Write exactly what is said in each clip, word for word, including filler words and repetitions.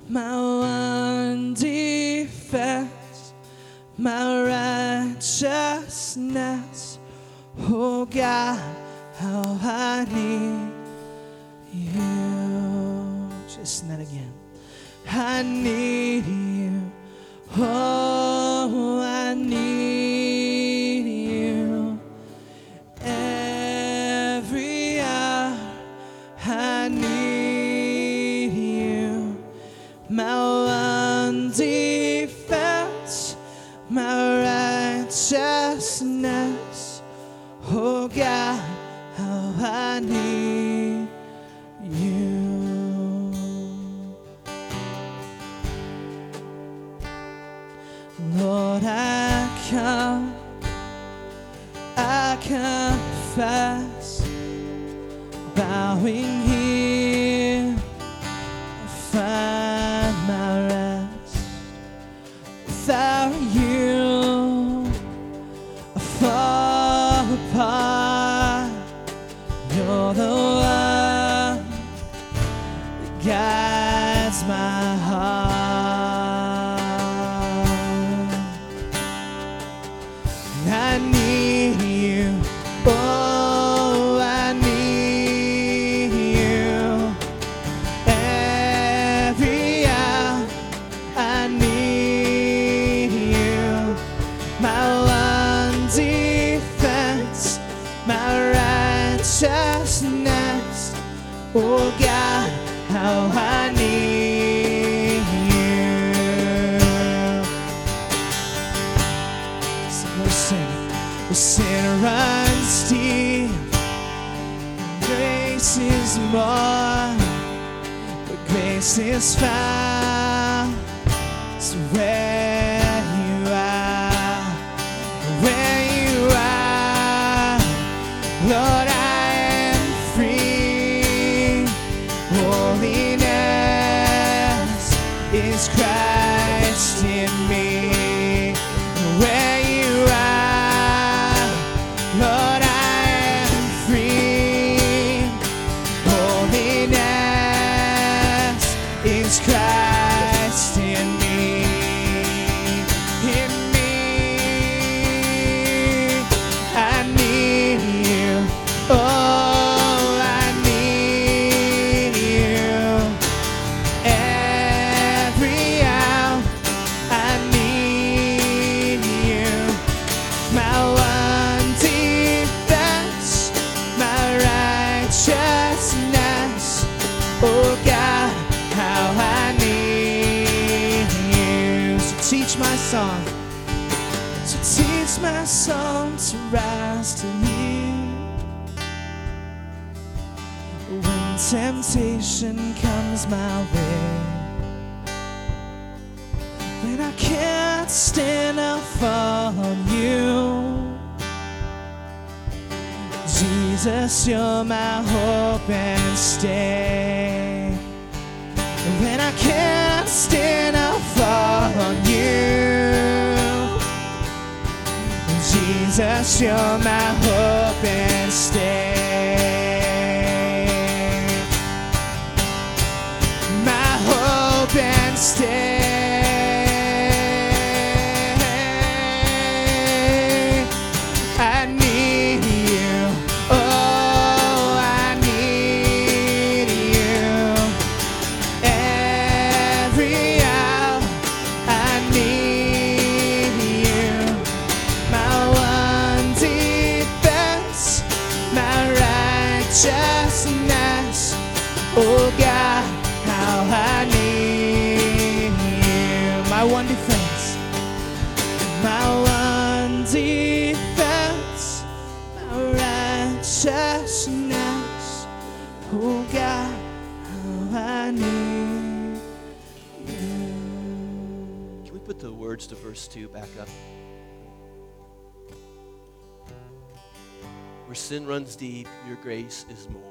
my one defense, my righteousness. Oh God, how I need you. Just sing that again. I need you. Oh, I need you. Every hour I need you. My one defense, my righteousness. Oh God, how I need you. Lord, I come, I confess, bowing here, I find my rest. Without you, I fall apart. You're the one that guides my heart. I need you, oh, I need you. Every hour I need you. My one defense, my righteousness. Oh God, how I need you. So we'll sing. The sin runs deep, grace is more, but grace is found. So where you are, where you are, Lord, I am free. Holiness is Christ in me. Where you are, Lord, I am free. Holiness is Christ in me. In me, I need you. Oh, I need you. Every hour I need you. My one defense, my righteousness. Oh God, how I need you. So teach my song, so teach my song to rise to you. When temptation comes my way, when I can't stand, I'll fall on you. Jesus, you're my hope and stay. When I can't stand, I'll fall on you. Jesus, you're my hope and stay. My hope and stay. I need you. Oh, I need you. Every hour I need you. My one defense, my righteousness. Oh God, how I need you. My one defense, my one defense, my righteousness. Oh God, how I need you. Can we put the words to verse two back up? Where sin runs deep, your grace is more.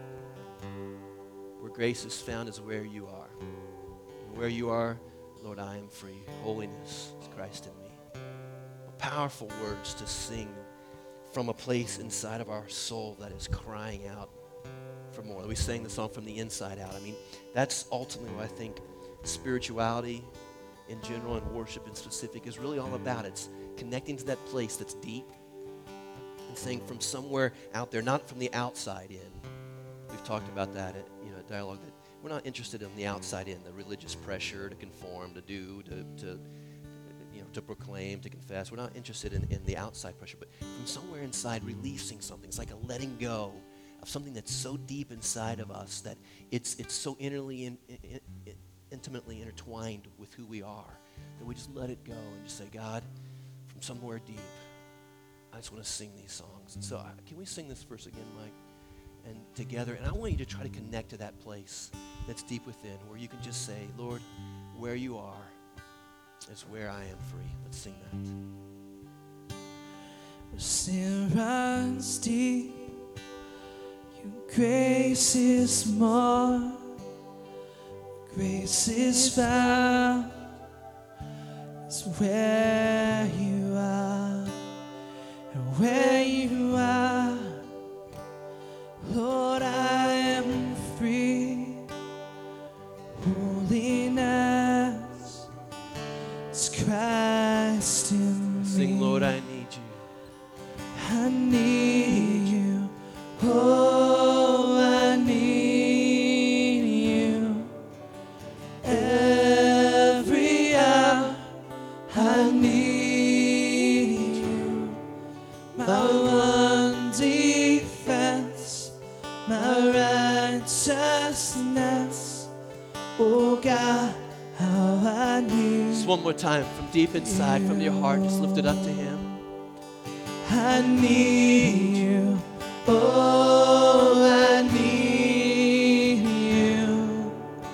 Where grace is found is where you are. And where you are, Lord, I am free. Holiness is Christ in me. Powerful words to sing from a place inside of our soul that is crying out for more. We sang the song from the inside out. I mean, that's ultimately what I think spirituality in general and worship in specific is really all about. It's connecting to that place that's deep and saying from somewhere out there, not from the outside in. We've talked about that at, you know, dialogue, that we're not interested in the outside in, the religious pressure to conform, to do, to, to you know, to proclaim, to confess. We're not interested in, in the outside pressure, but from somewhere inside releasing something. It's like a letting go of something that's so deep inside of us that it's it's so innerly in, in, in, intimately intertwined with who we are that we just let it go and just say, God, from somewhere deep, I just want to sing these songs. And so uh, can we sing this verse again, Mike? And together, and I want you to try to connect to that place that's deep within where you can just say, Lord, where you are is where I am free. Let's sing that. Sin runs deep, your grace is more, grace is found, it's where you are, and where you are, Lord, I am free. Holiness is Christ in me. Sing, Lord, I need you. I need you. Oh, I need you. Every hour I need you. My one defense, my righteousness. Oh God, how I need. Just one more time, from deep inside, from your heart, just lift it up to Him. I need you. Oh, I need you.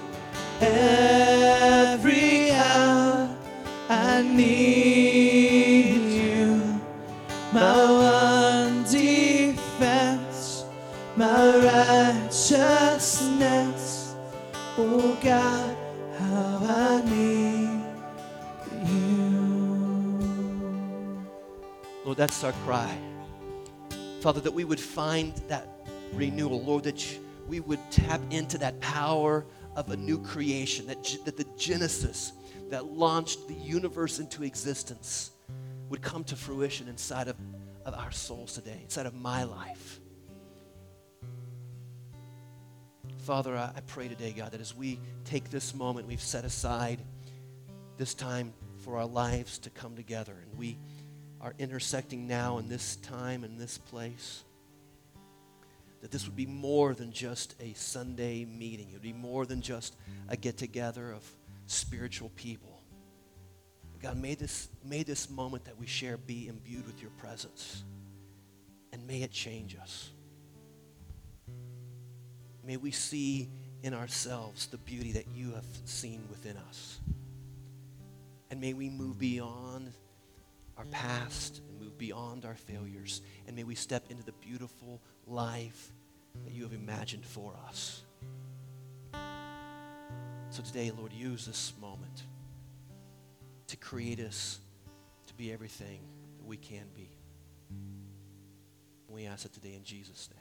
Every hour I need you. My one defense, my righteousness. Oh God, how I need you. Lord, that's our cry. Father, that we would find that renewal. Lord, that we would tap into that power of a new creation, that, that the Genesis that launched the universe into existence would come to fruition inside of, of our souls today, inside of my life. Father, I, I pray today, God, that as we take this moment, we've set aside this time for our lives to come together, and we are intersecting now in this time and this place, that this would be more than just a Sunday meeting. It would be more than just a get-together of spiritual people. God, may this, may this moment that we share be imbued with your presence, and may it change us. May we see in ourselves the beauty that you have seen within us. And may we move beyond our past and move beyond our failures. And may we step into the beautiful life that you have imagined for us. So today, Lord, use this moment to create us to be everything that we can be. We ask it today in Jesus' name.